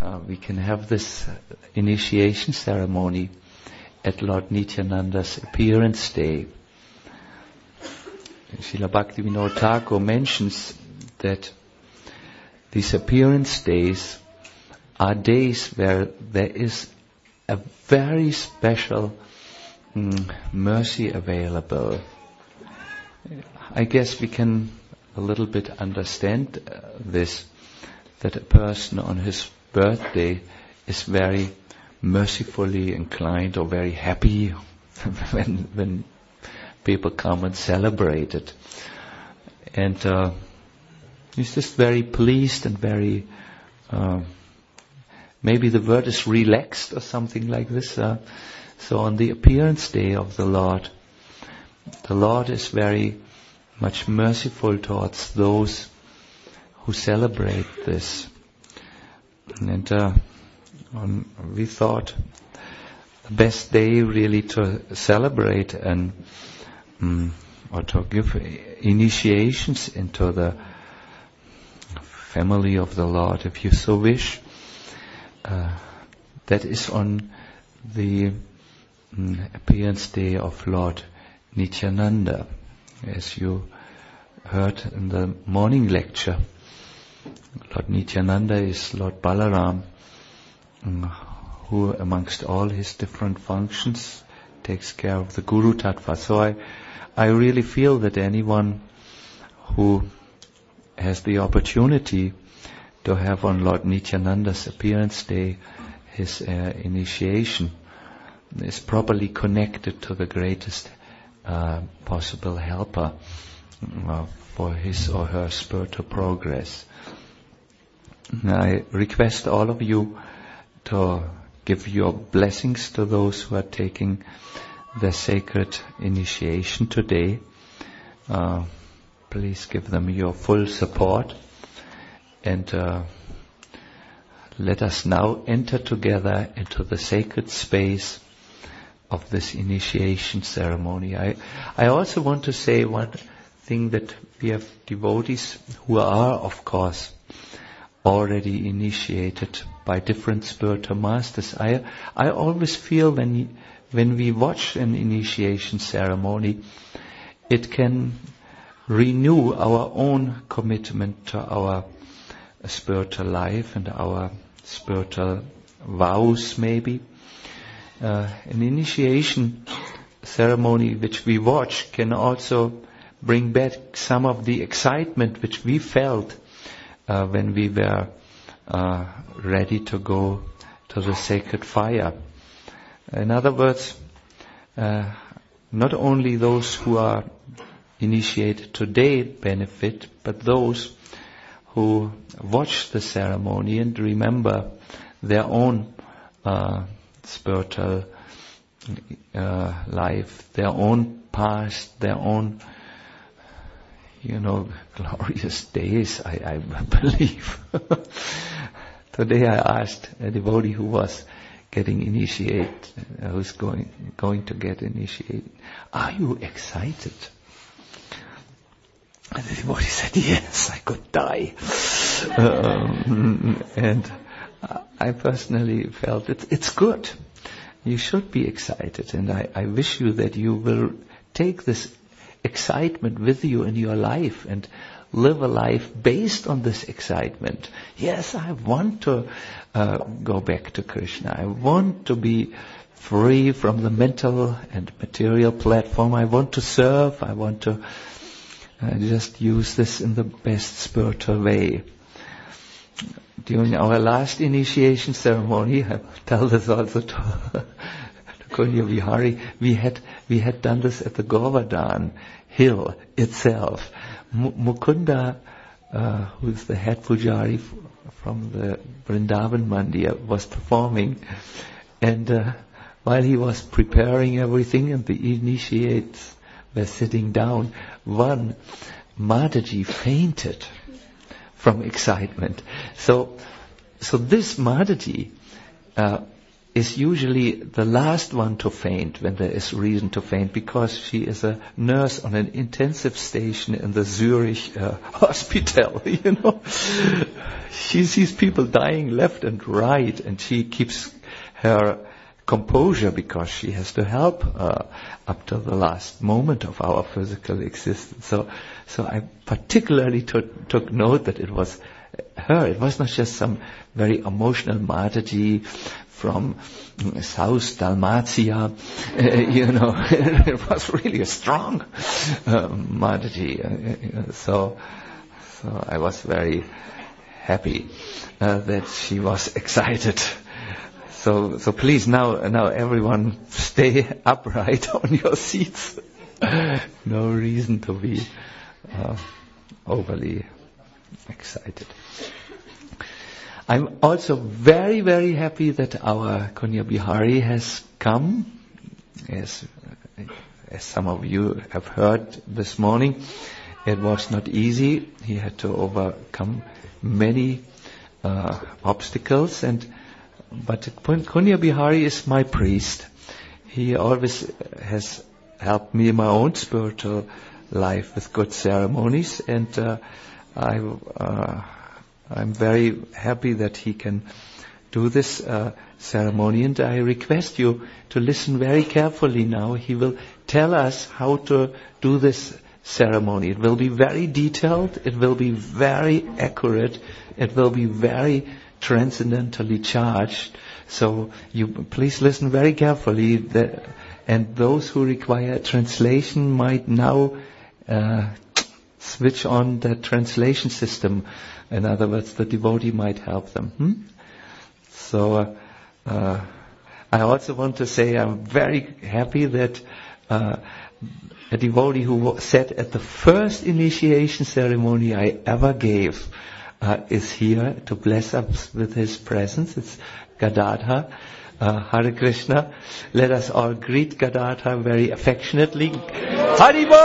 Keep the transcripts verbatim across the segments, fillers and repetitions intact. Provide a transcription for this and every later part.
uh, we can have this initiation ceremony at Lord Nityananda's appearance day. Srila Bhaktivinoda Thakur mentions that these appearance days are days where there is a very special mm, mercy available. I guess we can a little bit understand uh, this, that a person on his birthday is very mercifully inclined or very happy when when people come and celebrate it. And uh, he's just very pleased and very, uh, maybe the word is relaxed or something like this. Uh, so on the appearance day of the Lord, the Lord is very much merciful towards those who celebrate this. And uh, on, we thought the best day really to celebrate and um, or to give initiations into the family of the Lord, if you so wish, uh, that is on the um, appearance day of Lord Nityananda. As you heard in the morning lecture, Lord Nityananda is Lord Balaram, um, who amongst all his different functions takes care of the Guru Tattva. So I, I really feel that anyone who has the opportunity to have on Lord Nityananda's appearance day his uh, initiation is properly connected to the greatest uh, possible helper uh, for his or her spiritual progress. I request all of you to give your blessings to those who are taking the sacred initiation today. Uh, please give them your full support, and uh, let us now enter together into the sacred space of this initiation ceremony. I, I also want to say one thing, that we have devotees who are, of course, already initiated by different spiritual masters. I I always feel when when we watch an initiation ceremony, it can renew our own commitment to our spiritual life and our spiritual vows, maybe. Uh, an initiation ceremony which we watch can also bring back some of the excitement which we felt uh, when we were uh, ready to go to the sacred fire. In other words, uh, not only those who are initiated today benefit, but those who watch the ceremony and remember their own uh, spiritual uh, life, their own past, their own, you know, glorious days, I, I believe. Today I asked a devotee who was getting initiated, uh, who's going going to get initiated, "Are you excited?" And the devotee said, "Yes, I could die." um, and I personally felt it's, it's good. You should be excited, and I, I wish you that you will take this excitement with you in your life and live a life based on this excitement. Yes, I want to uh, go back to Krishna. I want to be free from the mental and material platform. I want to serve. I want to uh, just use this in the best spiritual way. During our last initiation ceremony, I tell this also to, to Kunya Vihari, we had we had done this at the Govardhan hill itself. M- Mukunda, uh, who's the head pujari f- from the Vrindavan Mandir, was performing, and uh, while he was preparing everything and the initiates were sitting down, one Mataji fainted from excitement. So, so this Mataji uh, is usually the last one to faint when there is reason to faint, because she is a nurse on an intensive station in the Zurich uh, hospital, you know. She sees people dying left and right, and she keeps her composure because she has to help uh, up to the last moment of our physical existence. So, so I particularly took, took note that it was her. It was not just some very emotional Mataji from South Dalmatia, uh, you know. It was really a strong uh, Mataji. Uh, so, so I was very happy uh, that she was excited. So, so please now, now everyone stay upright on your seats. No reason to be uh, overly excited. I'm also very, very happy that our Kunya Bihari has come, as, as some of you have heard this morning. It was not easy. He had to overcome many uh, obstacles, and but Kunya Bihari is my priest. He always has helped me in my own spiritual life with good ceremonies, and uh, I, uh, I'm very happy that he can do this uh, ceremony. And I request you to listen very carefully now. He will tell us how to do this ceremony. It will be very detailed. It will be very accurate. It will be very transcendentally charged. So you please listen very carefully. That, and those who require a translation might now uh, switch on the translation system. In other words, the devotee might help them. Hmm? So uh, uh, I also want to say I'm very happy that uh, a devotee who sat at the first initiation ceremony I ever gave Uh, is here to bless us with his presence. It's Gadadhar. Uh, Hare Krishna. Let us all greet Gadadhar very affectionately. Haribo!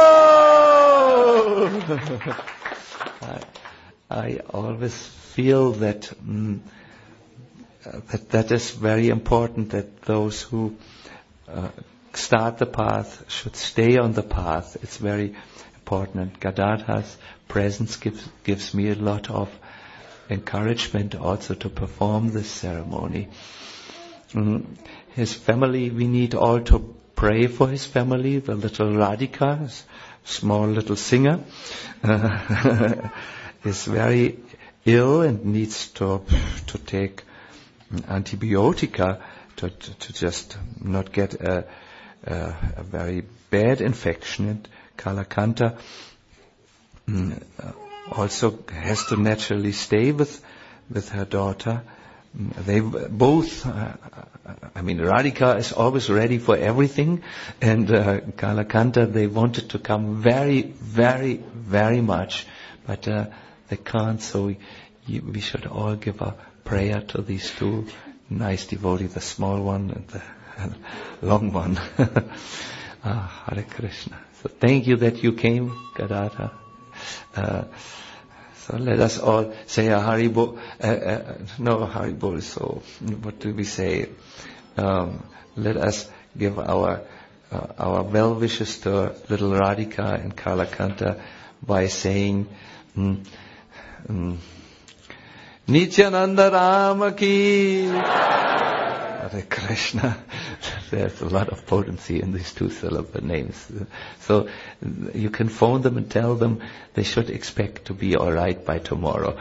I, I always feel that um, uh, that that is very important, that those who uh, start the path should stay on the path. It's very important. And Gadadhar's presence gives gives me a lot of encouragement also to perform this ceremony. Mm. His family, we need all to pray for his family. The little Radhika, small little singer, uh, is very ill and needs to to take antibiotica to, to, to just not get a, a, a very bad infection. And Kalakanta mm, uh, also has to naturally stay with with her daughter. They both, uh, I mean, Radhika is always ready for everything, and uh, Kalakanta, they wanted to come very, very, very much, but uh, they can't, so we, we should all give a prayer to these two nice devotees, the small one and the long one. Ah, Hare Krishna. So thank you that you came, Gadadhar. Uh, So let us all say a Haribo. Uh, uh, no, Haribo. So what do we say? Um, let us give our uh, our well wishes to little Radhika and Kalakanta by saying, mm, mm, Nityananda Rama ki. Hare Krishna. There's a lot of potency in these two syllable names. So you can phone them and tell them they should expect to be all right by tomorrow.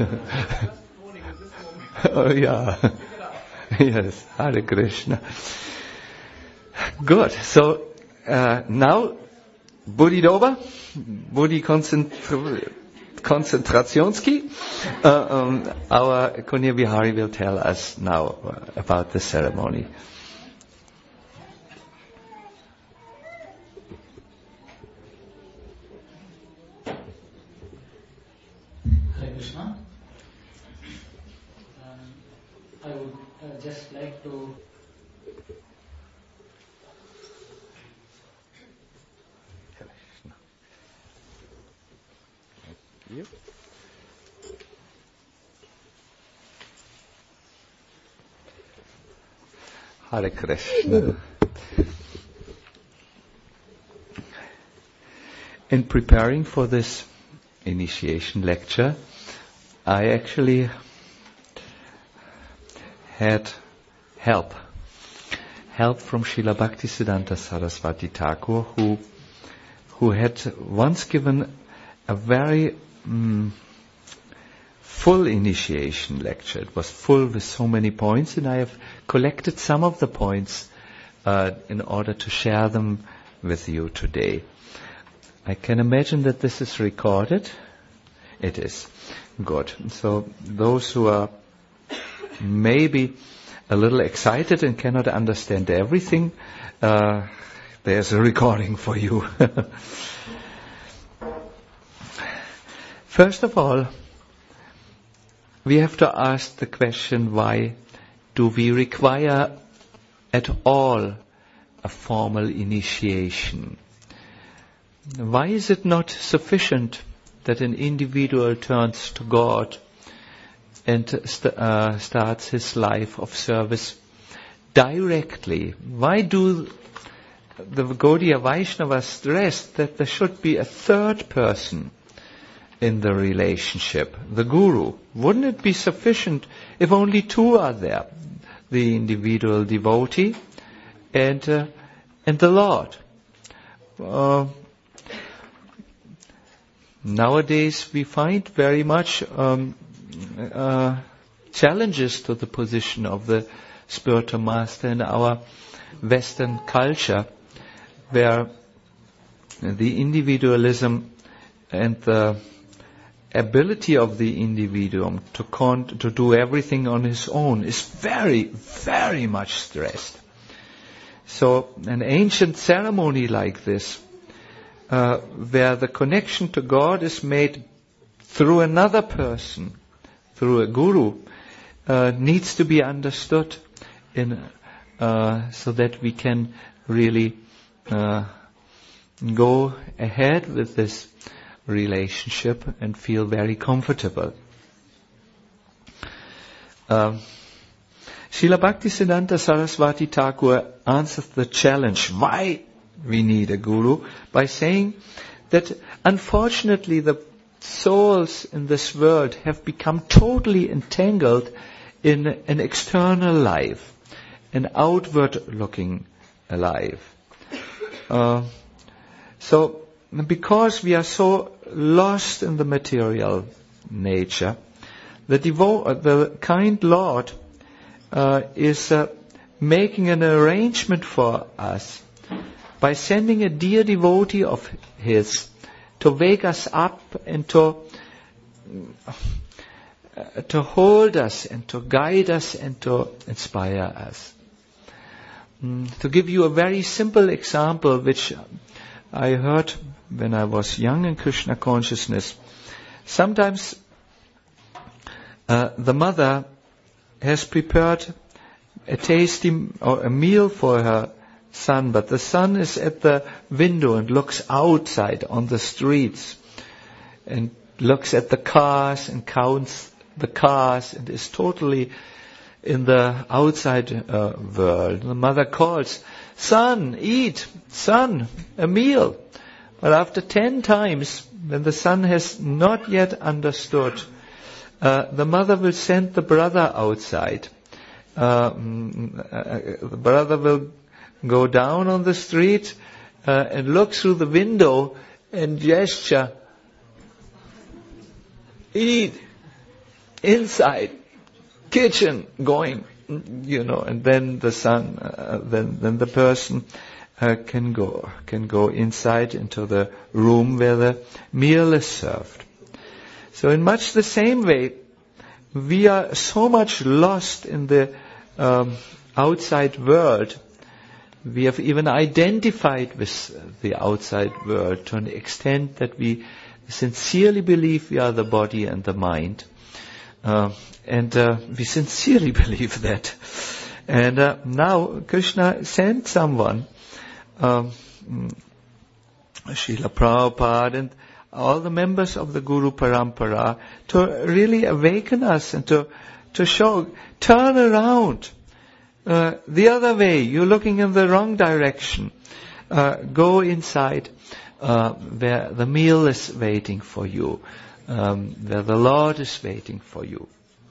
Oh yeah. Yes, Hare Krishna. Good. So uh, now, Bodhidova, Bodhi Konzentra- Konzentrationski, uh, um, our Kunya Bihari will tell us now about the ceremony. Hare Krishna. Um, I would uh, just like to You? Hare Krishna. In preparing for this initiation lecture, I actually had help. Help from Srila Bhaktisiddhanta Saraswati Thakur, who who had once given a very um, full initiation lecture. It was full with so many points, and I have collected some of the points uh, in order to share them with you today. I can imagine that this is recorded. It is. Good. So those who are maybe a little excited and cannot understand everything, uh, there's a recording for you. First of all, we have to ask the question, why do we require at all a formal initiation? Why is it not sufficient that an individual turns to God and st- uh, starts his life of service directly? Why do the Gaudiya Vaishnavas stress that there should be a third person in the relationship, the Guru? Wouldn't it be sufficient if only two are there, the individual devotee and uh, and the Lord? Uh, Nowadays we find very much um, uh, challenges to the position of the spiritual master in our Western culture, where the individualism and the ability of the individuum to con- to do everything on his own is very, very much stressed. So an ancient ceremony like this, Uh, where the connection to God is made through another person, through a guru, uh, needs to be understood in uh, so that we can really uh, go ahead with this relationship and feel very comfortable. Uh, Srila Bhaktisiddhanta Saraswati Thakur answers the challenge, why we need a guru, by saying that unfortunately the souls in this world have become totally entangled in an external life, an outward-looking life. Uh, so, because we are so lost in the material nature, the, devo- the kind Lord uh, is uh, making an arrangement for us by sending a dear devotee of his to wake us up and to uh, to hold us and to guide us and to inspire us. Mm, to give you a very simple example, which I heard when I was young in Krishna consciousness, sometimes uh, the mother has prepared a tasty or a meal for her son, but the son is at the window and looks outside on the streets and looks at the cars and counts the cars and is totally in the outside uh, world. The mother calls, "Son, eat, son, a meal." But after ten times, when the son has not yet understood, uh, the mother will send the brother outside. Uh, the brother will go down on the street uh, and look through the window and gesture, "Eat, inside, kitchen, going," you know, and then the son, uh, then then the person uh, can go can go inside into the room where the meal is served. So in much the same way, we are so much lost in the um, outside world. We have even identified with the outside world to an extent that we sincerely believe we are the body and the mind. Uh, and uh, we sincerely believe that. And uh, now Krishna sent someone, um, Srila Prabhupada and all the members of the Guru Parampara, to really awaken us and to, to show, turn around. uh, the other way, you're looking in the wrong direction. Uh, go inside uh, where the meal is waiting for you, um, where the Lord is waiting for you.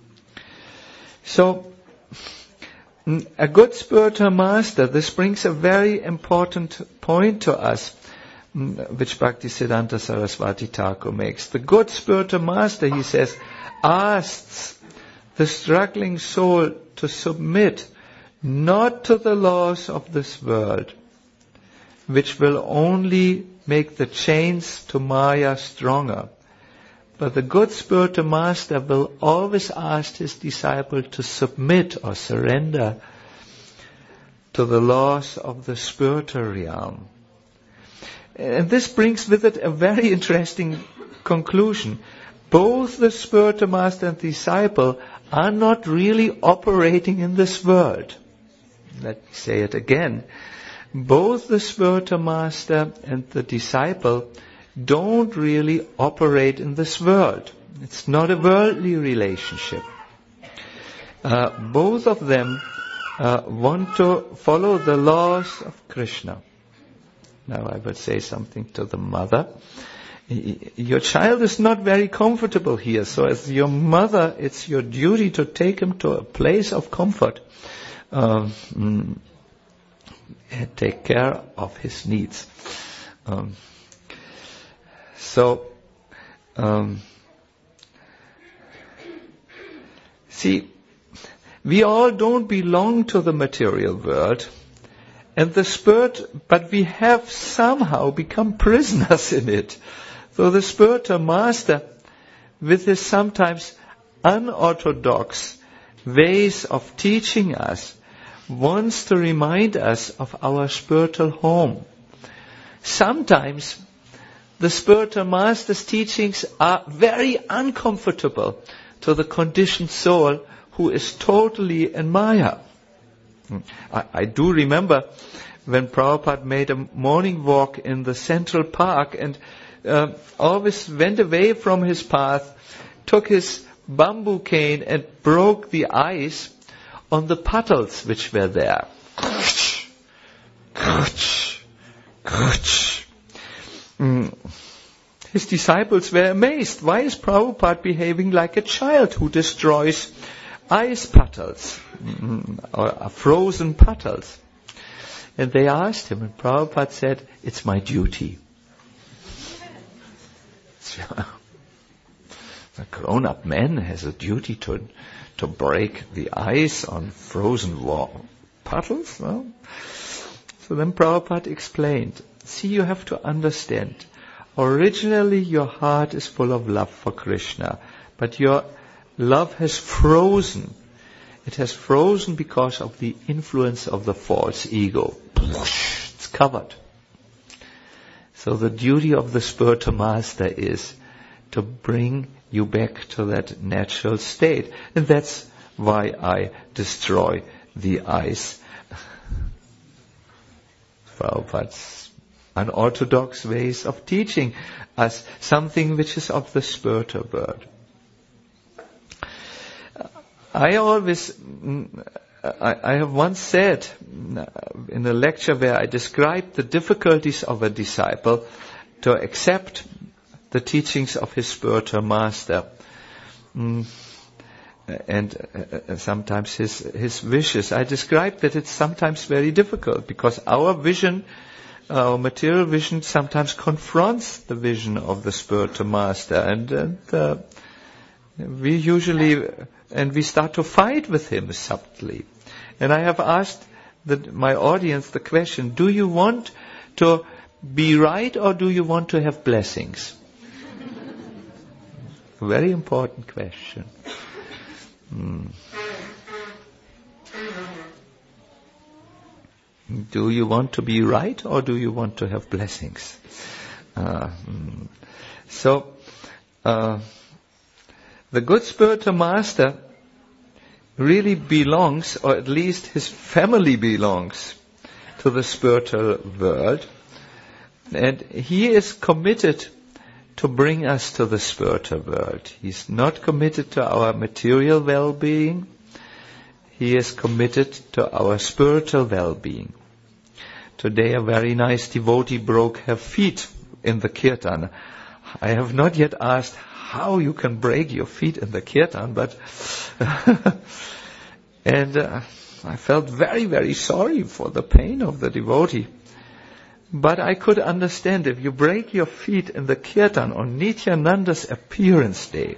So, a good spiritual master, this brings a very important point to us, which Bhaktisiddhanta Saraswati Thakur makes. The good spiritual master, he says, asks the struggling soul to submit not to the laws of this world, which will only make the chains to Maya stronger, but the good spiritual master will always ask his disciple to submit or surrender to the laws of the spiritual realm. And this brings with it a very interesting conclusion. Both the spiritual master and disciple are not really operating in this world. Let me say it again. Both the spiritual master and the disciple don't really operate in this world. It's not a worldly relationship. Uh, both of them uh, want to follow the laws of Krishna. Now I will say something to the mother. Your child is not very comfortable here, so as your mother, it's your duty to take him to a place of comfort. Um, and take care of his needs. Um, So, um, see, we all don't belong to the material world, and the spirit, but we have somehow become prisoners in it. So the spiritual master, with his sometimes unorthodox ways of teaching us, wants to remind us of our spiritual home. Sometimes the spiritual master's teachings are very uncomfortable to the conditioned soul who is totally in Maya. I, I do remember when Prabhupada made a morning walk in the Central Park and uh, always went away from his path, took his bamboo cane and broke the ice on the puddles which were there. Mm. His disciples were amazed. Why is Prabhupada behaving like a child who destroys ice puddles mm, or frozen puddles? And they asked him, and Prabhupada said, "It's my duty." A grown-up man has a duty to to break the ice on frozen wall puddles. No? So then Prabhupada explained, see, you have to understand, originally your heart is full of love for Krishna, but your love has frozen. It has frozen because of the influence of the false ego. It's covered. So the duty of the spiritual master is to bring you back to that natural state. And that's why I destroy the ice. Prabhupada's unorthodox ways of teaching us something which is of the spiritual world. I always, I, I have once said in a lecture where I described the difficulties of a disciple to accept the teachings of his spiritual master, mm, and uh, sometimes his his wishes. I described that it's sometimes very difficult because our vision, our material vision, sometimes confronts the vision of the spiritual master, and, and uh, we usually and we start to fight with him subtly. And I have asked the, my audience the question: do you want to be right or do you want to have blessings? Very important question. Hmm. Do you want to be right or do you want to have blessings? Uh, hmm. So, uh, the good spiritual master really belongs, or at least his family belongs, to the spiritual world. And he is committed to bring us to the spiritual world. He's not committed to our material well-being. he is committed to our spiritual well-being. Today a very nice devotee broke her feet in the kirtan. I have not yet asked how you can break your feet in the kirtan, but and uh, I felt very, very sorry for the pain of the devotee. But I could understand if you break your feet in the kirtan on Nityananda's appearance day,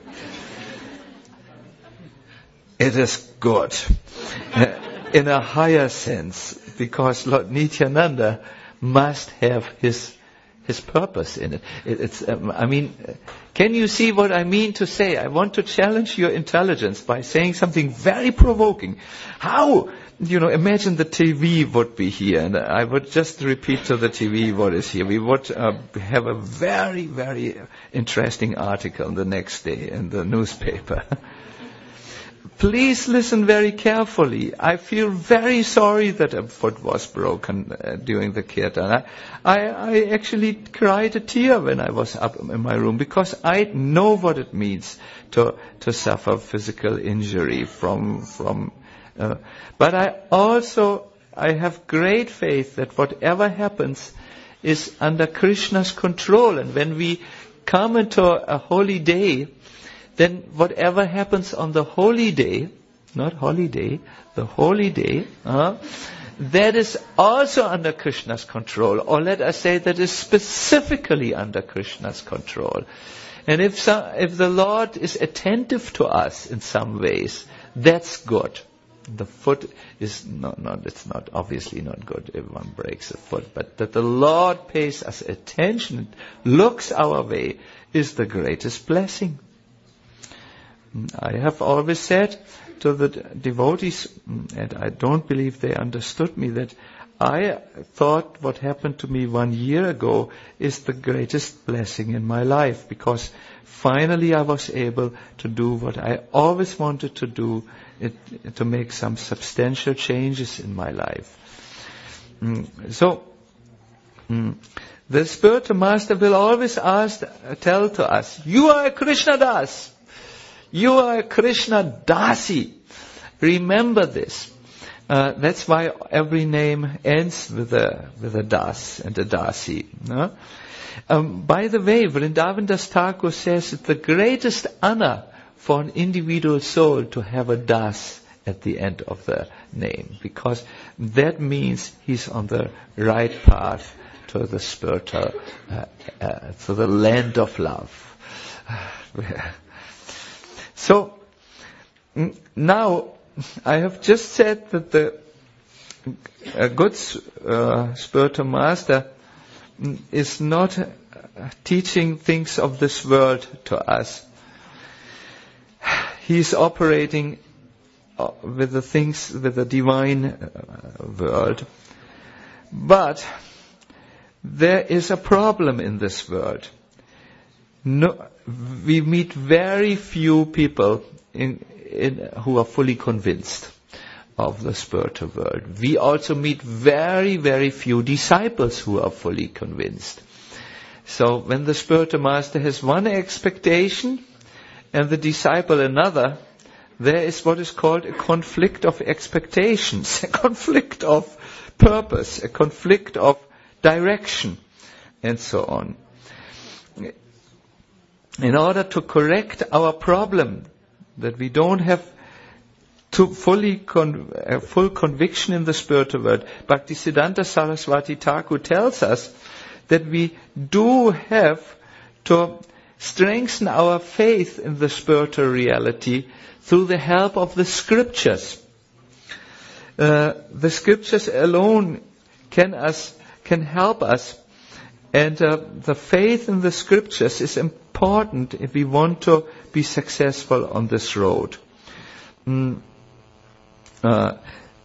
it is good in a higher sense, because Lord Nityananda must have his his purpose in it. it it's, um, I mean, can you see what I mean to say? I want to challenge your intelligence by saying something very provoking. How, you know, imagine the T V would be here, and I would just repeat to the T V what is here. We would uh, have a very, very interesting article the next day in the newspaper. Please listen very carefully. I feel very sorry that a foot was broken uh, during the kirtan. I, I, I actually cried a tear when I was up in my room, because I know what it means to to suffer physical injury from from. Uh, but I also I have great faith that whatever happens is under Krishna's control, and when we come into a holy day, then whatever happens on the holy day, not holiday, the holy day, uh, that is also under Krishna's control, or let us say that is specifically under Krishna's control. And if some, if the Lord is attentive to us in some ways, that's good. The foot is not, not, it's not, obviously not good if one breaks a foot, but that the Lord pays us attention, looks our way, is the greatest blessing. I have always said to the devotees, and I don't believe they understood me, that I thought what happened to me one year ago is the greatest blessing in my life, because finally I was able to do what I always wanted to do, it, to make some substantial changes in my life. Mm, so, mm, the spiritual master will always ask, tell to us, you are a Krishna Das. You are a Krishna Dasi. Remember this. Uh, that's why every name ends with a with a Das and a Dasi. No? Um, by the way, Vrindavan Das Thakur says it's the greatest honor for an individual soul to have a Das at the end of the name, because that means he's on the right path to the spiritual, uh, uh, to the land of love. So, now, I have just said that the a good uh, spiritual master is not uh, teaching things of this world to us. He is operating uh, with the things, with the divine uh, world. But there is a problem in this world. No, we meet very few people in, in, who are fully convinced of the spiritual world. We also meet very, very few disciples who are fully convinced. So when the spiritual master has one expectation and the disciple another, there is what is called a conflict of expectations, a conflict of purpose, a conflict of direction, and so on. In order to correct our problem, that we don't have to fully con- uh, full conviction in the spiritual world, Bhaktisiddhanta Saraswati Thakur tells us that we do have to strengthen our faith in the spiritual reality through the help of the scriptures. Uh, the scriptures alone can us can help us, and uh, the faith in the scriptures is important if we want to be successful on this road. Mm. Uh,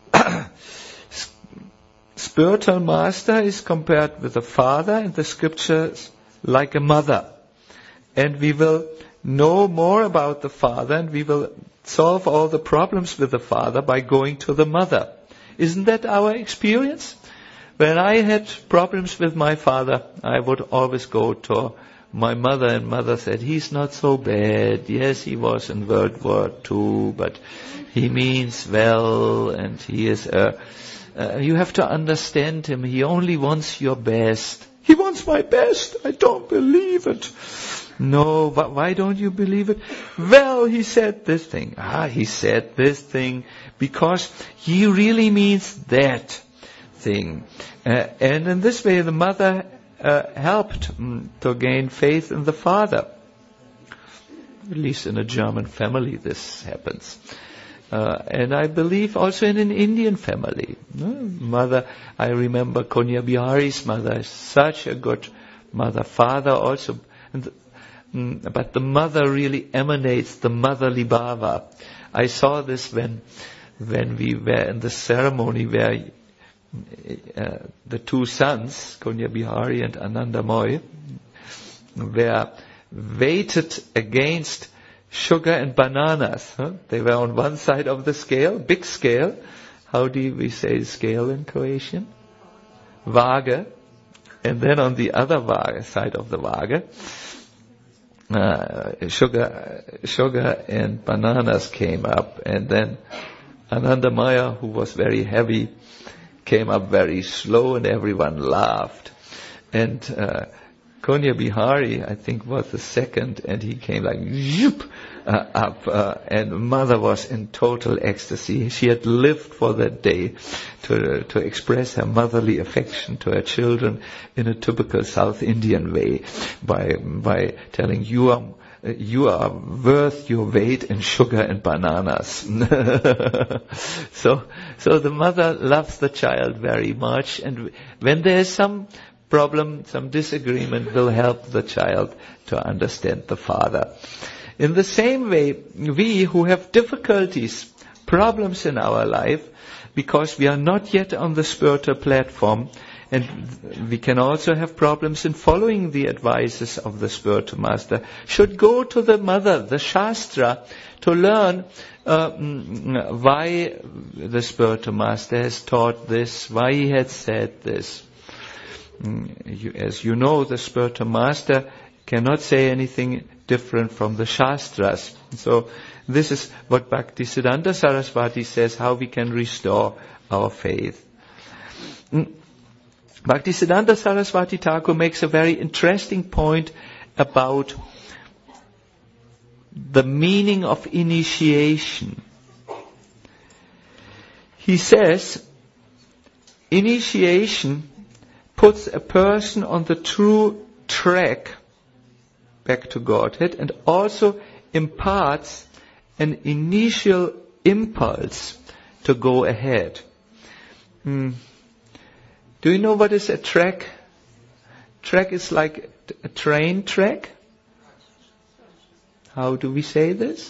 spiritual master is compared with a father in the scriptures like a mother. And we will know more about the father, and we will solve all the problems with the father by going to the mother. Isn't that our experience? When I had problems with my father, I would always go to my mother and mother said, he's not so bad. Yes, he was in World War Two, but he means well, and he is a, uh, you have to understand him. He only wants your best. He wants my best. I don't believe it. No, but why don't you believe it? Well, he said this thing. Ah, he said this thing because he really means that thing. Uh, and in this way, the mother uh, helped mm, to gain faith in the father. At least in a German family, this happens. Uh, and I believe also in an Indian family. No? Mother, I remember Konya Bihari's mother, such a good mother. Father also, and, mm, but the mother really emanates the motherly bhava. I saw this when, when we were in the ceremony where uh, the two sons, Konya Bihari and Anandamoy, were weighted against sugar and bananas. Huh? They were on one side of the scale, big scale. How do we say scale in Croatian? Waage. And then on the other waage, side of the waage, uh, sugar, sugar and bananas came up. And then Anandamaya, who was very heavy, came up very slow, and everyone laughed. And uh, Konya Bihari, I think, was the second, and he came like zoop, uh, up, uh, and mother was in total ecstasy. She had lived for that day to to express her motherly affection to her children in a typical South Indian way by by telling, you are you are worth your weight in sugar and bananas. so so the mother loves the child very much, and when there is some problem, some disagreement, will help the child to understand the father. In the same way, we who have difficulties, problems in our life, because we are not yet on the spiritual platform, and we can also have problems in following the advices of the spiritual master, should go to the mother, the Shastra, to learn uh, why the spiritual master has taught this, why he had said this. As you know, the spiritual master cannot say anything different from the Shastras. So this is what Bhaktisiddhanta Saraswati says, how we can restore our faith. Bhaktisiddhanta Saraswati Thakur makes a very interesting point about the meaning of initiation. He says, initiation puts a person on the true track back to Godhead, and also imparts an initial impulse to go ahead. Hmm. Do you know what is a track? Track is like a train track. How do we say this?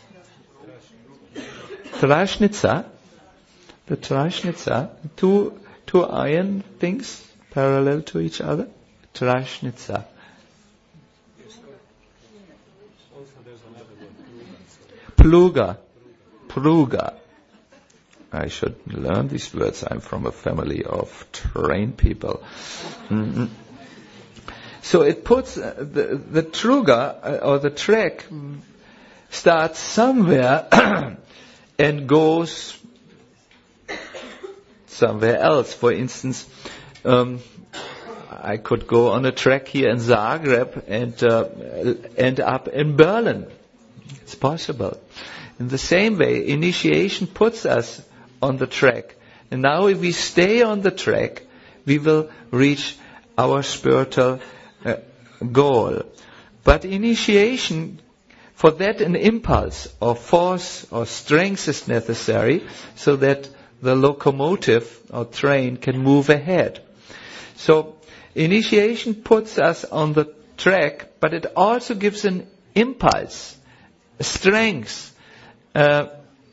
Trasnitsa. The Trasnitsa. Two, two iron things parallel to each other. Trasnitsa. Pluga. Pluga. I should learn these words. I'm from a family of trained people. Mm-hmm. So it puts uh, the, the truga, uh, or the track, starts somewhere and goes somewhere else. For instance, um, I could go on a track here in Zagreb and uh, end up in Berlin. It's possible. In the same way, initiation puts us on the track. And now if we stay on the track, we will reach our spiritual uh, goal. But initiation, for that an impulse or force or strength is necessary so that the locomotive or train can move ahead. So initiation puts us on the track, but it also gives an impulse, a strength, uh,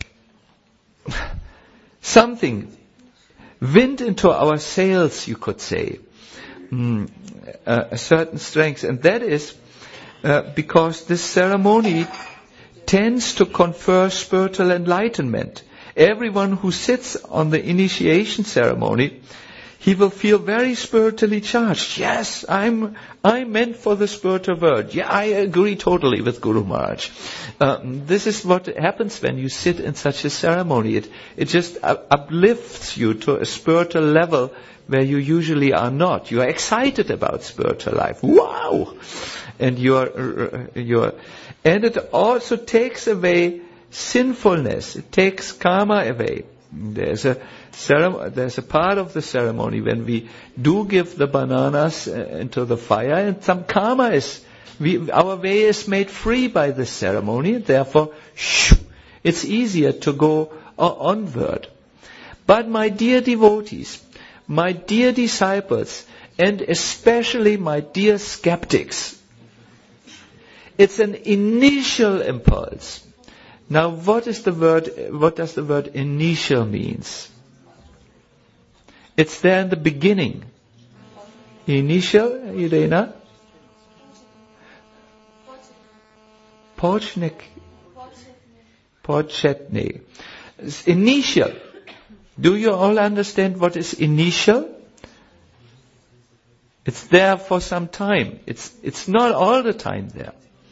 something, wind into our sails, you could say, mm, uh, a certain strength. And that is uh, because this ceremony tends to confer spiritual enlightenment. Everyone who sits on the initiation ceremony he will feel very spiritually charged. Yes, I'm I'm meant for the spiritual world. Yeah, I agree totally with Guru Maharaj. Um, this is what happens when you sit in such a ceremony. It it just uh, uplifts you to a spiritual level where you usually are not. You are excited about spiritual life. Wow! And you're you're and it also takes away sinfulness. It takes karma away. There's a ceremony, there's a part of the ceremony when we do give the bananas into the fire, and some karma is, we, our way is made free by this ceremony. Therefore, shoo, it's easier to go onward. But my dear devotees, my dear disciples, and especially my dear skeptics, it's an initial impulse. Now, what is the word, what does the word initial means? It's there in the beginning. Initial, Irena? Početnik. Početnik. Initial. Do you all understand what is initial? It's there for some time. It's, it's not all the time there.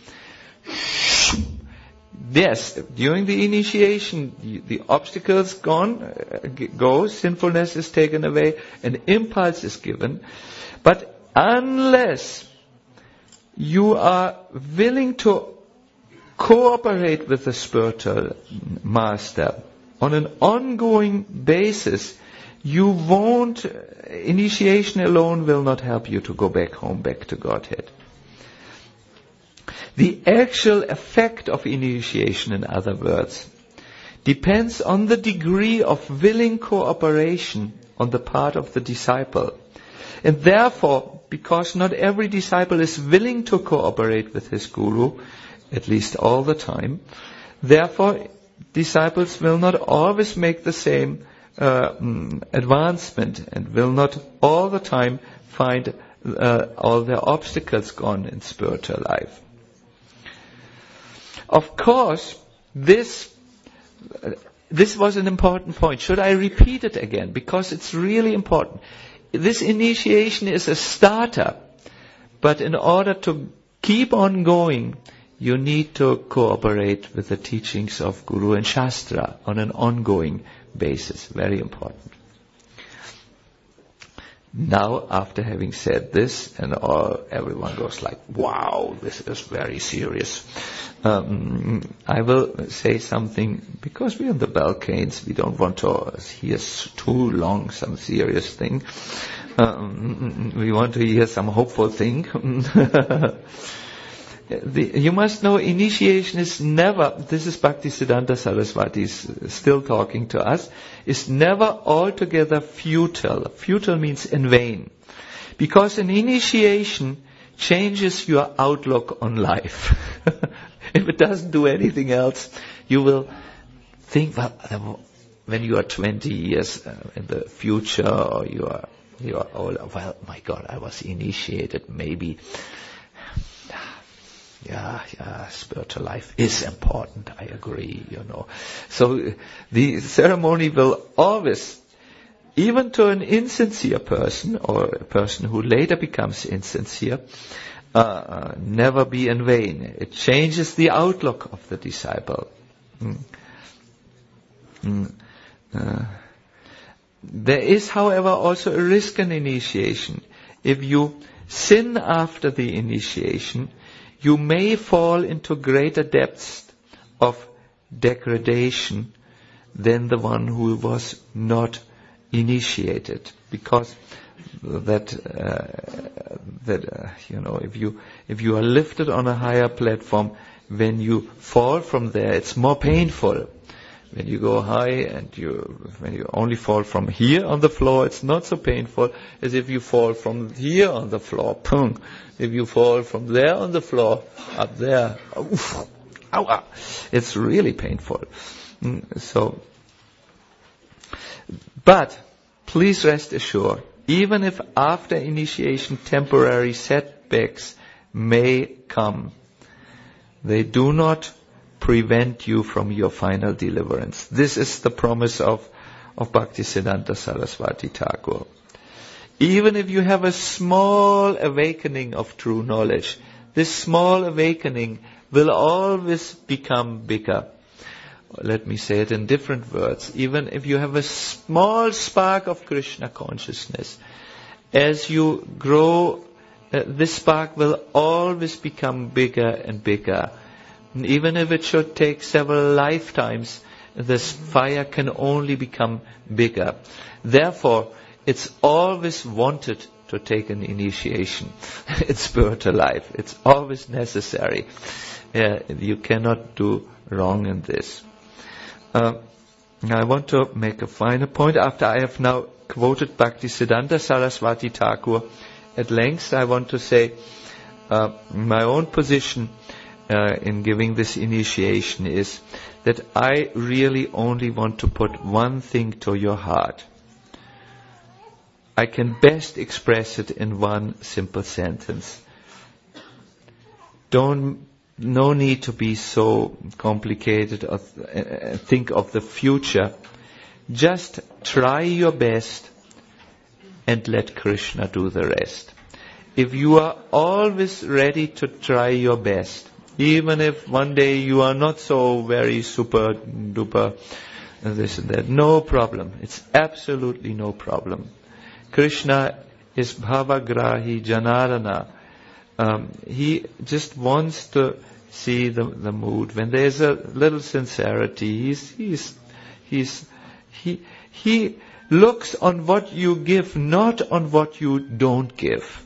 Yes, during the initiation, the obstacles gone, uh, go, sinfulness is taken away, an impulse is given. But unless you are willing to cooperate with the spiritual master on an ongoing basis, you won't, initiation alone will not help you to go back home, back to Godhead. The actual effect of initiation, in other words, depends on the degree of willing cooperation on the part of the disciple. And therefore, because not every disciple is willing to cooperate with his guru, at least all the time, therefore disciples will not always make the same uh, advancement and will not all the time find uh, all their obstacles gone in spiritual life. Of course, this uh, this was an important point. Should I repeat it again? Because it's really important. This initiation is a starter, but in order to keep on going, you need to cooperate with the teachings of Guru and Shastra on an ongoing basis. Very important. Now, after having said this, and all, everyone goes like, wow, this is very serious. Um, I will say something, because we're in the Balkans, we don't want to hear too long some serious thing. Um, we want to hear some hopeful thing. The, you must know, initiation is never, this is Bhaktisiddhanta Saraswati is still talking to us, is never altogether futile. Futile means in vain. Because an initiation changes your outlook on life. If it doesn't do anything else, you will think, well, when you are twenty years in the future, or you are, you are older, well, my God, I was initiated, maybe. Yeah, yeah, spiritual life is important, I agree, you know. So the ceremony will always, even to an insincere person, or a person who later becomes insincere, uh, never be in vain. It changes the outlook of the disciple. Mm. Mm. Uh, there is, however, also a risk in initiation. If you sin after the initiation, you may fall into greater depths of degradation than the one who was not initiated, because that uh, that uh, you know, if you if you are lifted on a higher platform, when you fall from there, it's more painful. When you go high and you when you only fall from here on the floor, it's not so painful as if you fall from here on the floor. Pung. If you fall from there on the floor, up there, oof, ow, it's really painful. So, but please rest assured, even if after initiation temporary setbacks may come, they do not prevent you from your final deliverance. This is the promise of, of Bhaktisiddhanta Saraswati Thakur. Even if you have a small awakening of true knowledge, this small awakening will always become bigger. Let me say it in different words. Even if you have a small spark of Krishna consciousness, as you grow, uh, this spark will always become bigger and bigger. And even if it should take several lifetimes, this fire can only become bigger. Therefore, it's always wanted to take an initiation in spiritual life. It's always necessary. Uh, you cannot do wrong in this. Uh, I want to make a final point. After I have now quoted Bhaktisiddhanta Saraswati Thakur at length, I want to say uh, my own position uh, in giving this initiation is that I really only want to put one thing to your heart. I can best express it in one simple sentence. Don't, no need to be so complicated or th- think of the future. Just try your best and let Krishna do the rest. If you are always ready to try your best, even if one day you are not so very super duper this and that, no problem. It's absolutely no problem. Krishna is Bhavagrahi Janarana. Um, he just wants to see the, the mood. When there's a little sincerity, he's, he's, he's, he, he looks on what you give, not on what you don't give.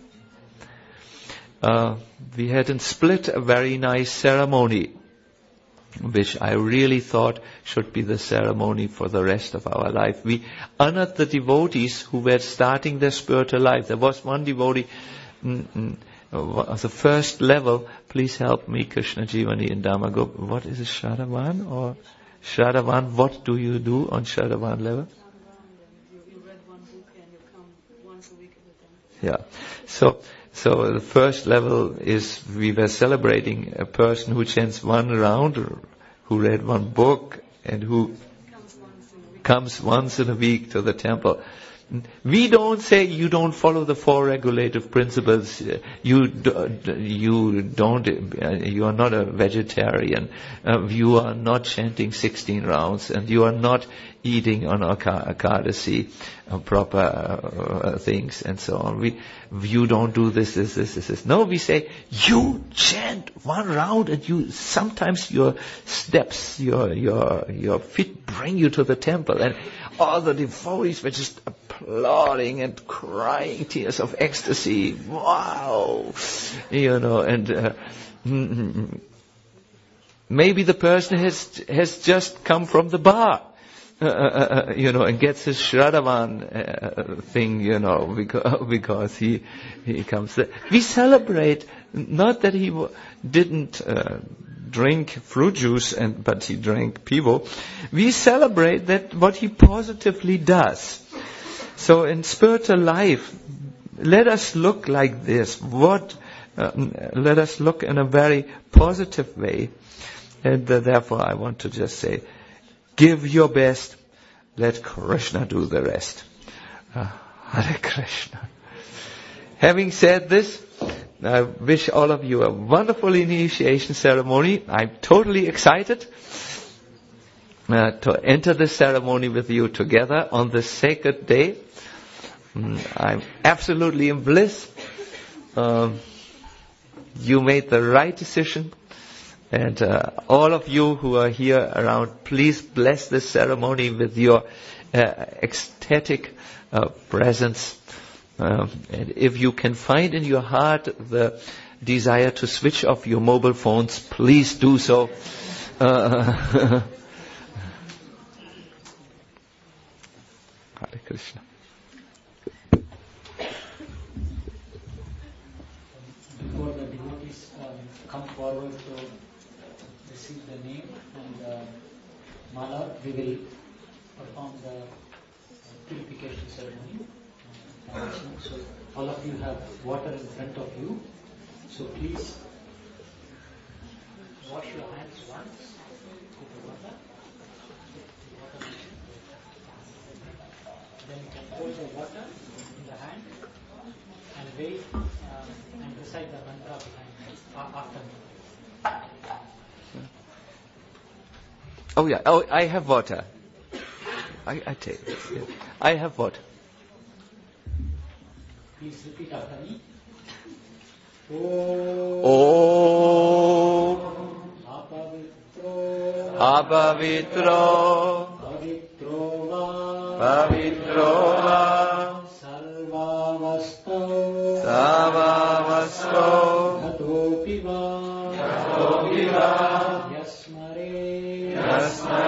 Uh, we had in Split a very nice ceremony, which I really thought should be the ceremony for the rest of our life. We honored the devotees who were starting their spiritual life. There was one devotee, mm, mm, uh, the first level, please help me, Krishna Jivani in Dhamma. What is it, Shraddhavan or Shraddhavan? What do you do on Shraddhavan level? You read one book and you come once a week with them. Yeah. So, So the first level is we were celebrating a person who chants one round, who read one book, and who comes once in a week, comes once in a week to the temple. We don't say you don't follow the four regulative principles. You do, you don't. You are not a vegetarian. Uh, you are not chanting sixteen rounds, and you are not eating on Ekadasi, uh, proper uh, things, and so on. We, you don't do this, this, this, this, this. No, we say you chant one round, and you sometimes your steps, your your your feet bring you to the temple, and all the devotees were just applauding and crying tears of ecstasy. Wow, you know, and uh, maybe the person has has just come from the bar. Uh, uh, you know, and gets his Shraddhavan uh, thing, you know, because, because he he comes there. We celebrate not that he w- didn't uh, drink fruit juice, and but he drank pivo. We celebrate that what he positively does. So in spiritual life, let us look like this. What? Uh, let us look in a very positive way, and uh, therefore I want to just say, give your best, let Krishna do the rest. Uh, Hare Krishna. Having said this, I wish all of you a wonderful initiation ceremony. I'm totally excited uh, to enter this ceremony with you together on this sacred day. Mm, I'm absolutely in bliss. Um, you made the right decision. And uh, all of you who are here around, please bless this ceremony with your uh, ecstatic uh, presence. Um, and if you can find in your heart the desire to switch off your mobile phones, please do so. Uh, Hare Krishna. Before the devotees um, come forward to receive the name and uh, mala, we will perform the uh, purification ceremony. Uh, so all of you have water in front of you. So please wash your hands once with the water. water. Then you can hold the water in the hand. Oh yeah, oh, I have water. I, I take it. Yeah. I have water. Please repeat after me. Om Apavitro Apavitro Pavitro va Pavitro va Salvavasto Savavasto Gatopi va Gatopi va Yasmare Yasmare